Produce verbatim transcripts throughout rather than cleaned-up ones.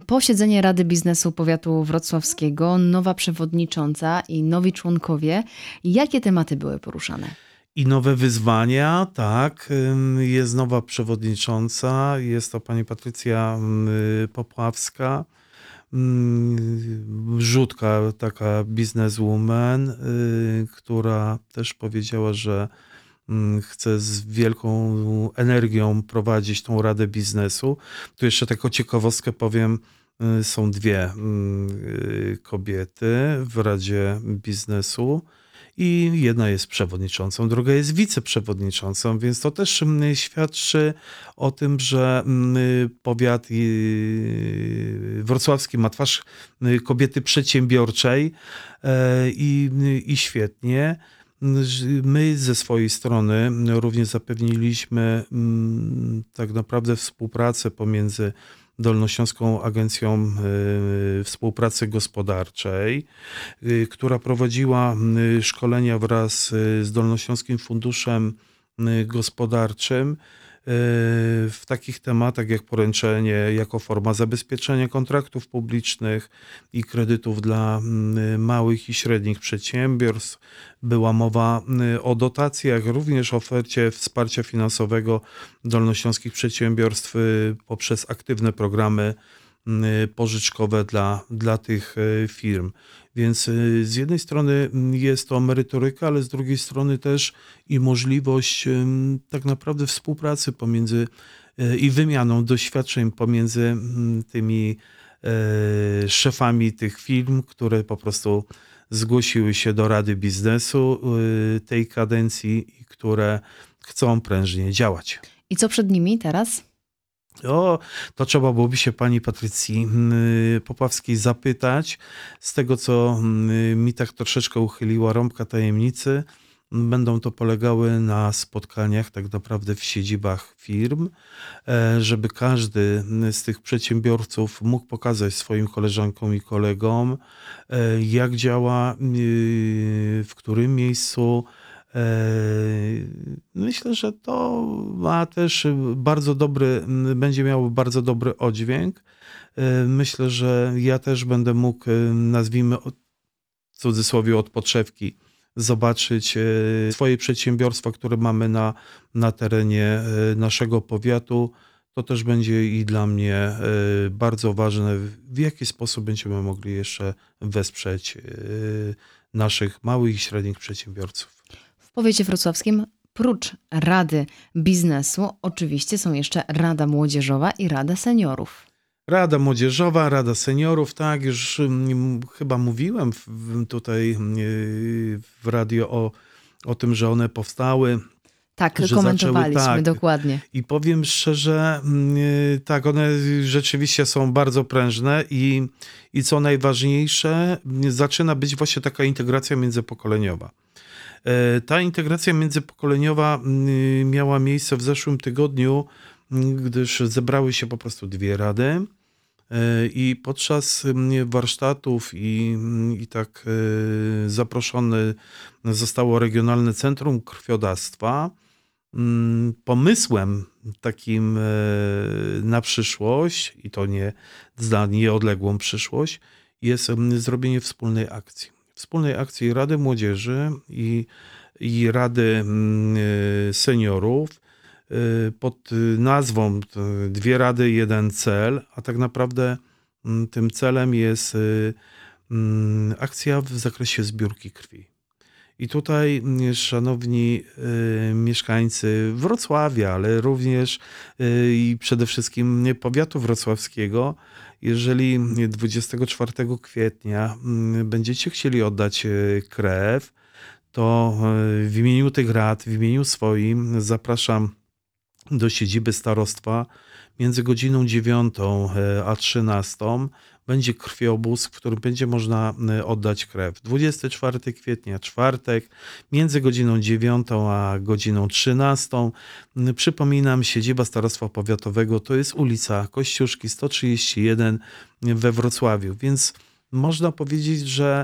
posiedzenie Rady Biznesu Powiatu Wrocławskiego, nowa przewodnicząca i nowi członkowie. Jakie tematy były poruszane? I nowe wyzwania, tak. Jest nowa przewodnicząca, jest to pani Patrycja Popławska, wrzutka, taka bizneswoman, która też powiedziała, że chce z wielką energią prowadzić tą Radę Biznesu. Tu jeszcze taką ciekawostkę powiem, są dwie kobiety w Radzie Biznesu. I jedna jest przewodniczącą, druga jest wiceprzewodniczącą, więc to też świadczy o tym, że powiat wrocławski ma twarz kobiety przedsiębiorczej i, i świetnie. My ze swojej strony również zapewniliśmy tak naprawdę współpracę pomiędzy Dolnośląską Agencją Współpracy Gospodarczej, która prowadziła szkolenia wraz z Dolnośląskim Funduszem Gospodarczym w takich tematach jak poręczenie jako forma zabezpieczenia kontraktów publicznych i kredytów dla małych i średnich przedsiębiorstw. Była mowa o dotacjach, również ofercie wsparcia finansowego dolnośląskich przedsiębiorstw poprzez aktywne programy pożyczkowe dla, dla tych firm. Więc z jednej strony jest to merytoryka, ale z drugiej strony też i możliwość tak naprawdę współpracy pomiędzy i wymianą doświadczeń pomiędzy tymi szefami tych firm, które po prostu zgłosiły się do Rady Biznesu tej kadencji i które chcą prężnie działać. I co przed nimi teraz? O, to trzeba byłoby się pani Patrycji Popławskiej zapytać. Z tego, co mi tak troszeczkę uchyliła rąbka tajemnicy, będą to polegały na spotkaniach tak naprawdę w siedzibach firm, żeby każdy z tych przedsiębiorców mógł pokazać swoim koleżankom i kolegom, jak działa, w którym miejscu. Myślę, że to ma też bardzo dobry, będzie miało bardzo dobry oddźwięk. Myślę, że ja też będę mógł, nazwijmy w cudzysłowie od podszewki, zobaczyć swoje przedsiębiorstwa, które mamy na, na terenie naszego powiatu. To też będzie i dla mnie bardzo ważne, w jaki sposób będziemy mogli jeszcze wesprzeć naszych małych i średnich przedsiębiorców. W powiecie wrocławskim prócz Rady Biznesu oczywiście są jeszcze Rada Młodzieżowa i Rada Seniorów. Rada Młodzieżowa, Rada Seniorów, tak, już chyba mówiłem w, tutaj w radio o, o tym, że one powstały. Tak, komentowaliśmy, zaczęły, tak, dokładnie. I powiem szczerze, tak, one rzeczywiście są bardzo prężne i, i co najważniejsze, zaczyna być właśnie taka integracja międzypokoleniowa. Ta integracja międzypokoleniowa miała miejsce w zeszłym tygodniu, gdyż zebrały się po prostu dwie rady i podczas warsztatów i, i tak zaproszone zostało Regionalne Centrum Krwiodawstwa. Pomysłem takim na przyszłość, i to nie na nieodległą przyszłość, jest zrobienie wspólnej akcji. Wspólnej akcji Rady Młodzieży i, i Rady Seniorów pod nazwą Dwie Rady, Jeden Cel, a tak naprawdę tym celem jest akcja w zakresie zbiórki krwi. I tutaj, szanowni mieszkańcy Wrocławia, ale również i przede wszystkim powiatu wrocławskiego, jeżeli dwudziestego czwartego kwietnia będziecie chcieli oddać krew, to w imieniu tych rad, w imieniu swoim zapraszam do siedziby starostwa. Między godziną dziewiątą a trzynastą będzie krwiobóz, w którym będzie można oddać krew. dwudziestego czwartego kwietnia, czwartek, między godziną dziewiątą a godziną trzynastą. Przypominam, siedziba Starostwa Powiatowego to jest ulica Kościuszki sto trzydzieści jeden we Wrocławiu, więc można powiedzieć, że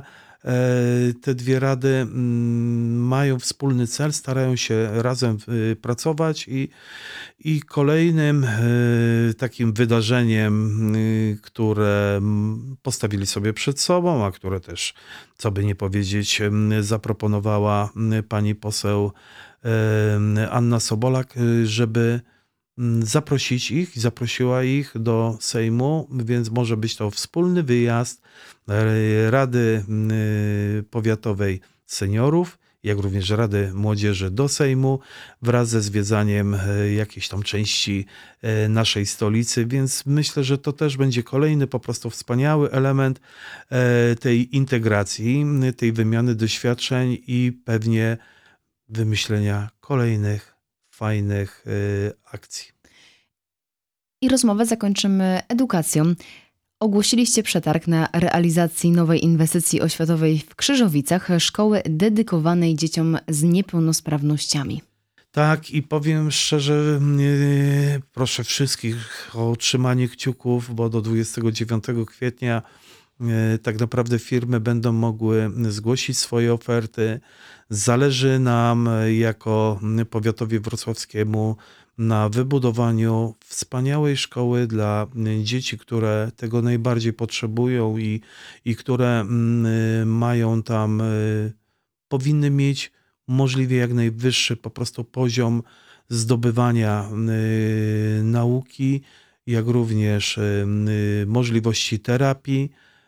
Te dwie rady mają wspólny cel, starają się razem pracować i, i kolejnym takim wydarzeniem, które postawili sobie przed sobą, a które też, co by nie powiedzieć, zaproponowała pani poseł Anna Sobolak, żeby zaprosić ich, zaprosiła ich do Sejmu, więc może być to wspólny wyjazd Rady Powiatowej Seniorów, jak również Rady Młodzieży do Sejmu wraz ze zwiedzaniem jakiejś tam części naszej stolicy, więc myślę, że to też będzie kolejny po prostu wspaniały element tej integracji, tej wymiany doświadczeń i pewnie wymyślenia kolejnych fajnych akcji. I rozmowę zakończymy edukacją. Ogłosiliście przetarg na realizacji nowej inwestycji oświatowej w Krzyżowicach, szkoły dedykowanej dzieciom z niepełnosprawnościami. Tak, i powiem szczerze, proszę wszystkich o trzymanie kciuków, bo do dwudziestego dziewiątego kwietnia tak naprawdę firmy będą mogły zgłosić swoje oferty. Zależy nam jako powiatowi wrocławskiemu na wybudowaniu wspaniałej szkoły dla dzieci, które tego najbardziej potrzebują i, i które mają tam, powinny mieć możliwie jak najwyższy po prostu poziom zdobywania nauki, jak również możliwości terapii.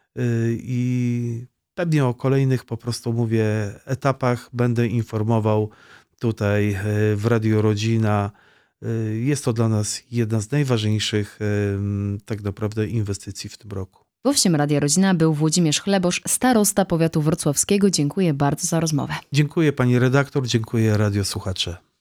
I pewnie o kolejnych, po prostu mówię, etapach będę informował tutaj w Radio Rodzina. Jest to dla nas jedna z najważniejszych tak naprawdę inwestycji w tym roku. Gościem Radia Rodzina był Włodzimierz Chlebosz, starosta powiatu wrocławskiego. Dziękuję bardzo za rozmowę. Dziękuję pani redaktor, dziękuję radiosłuchacze.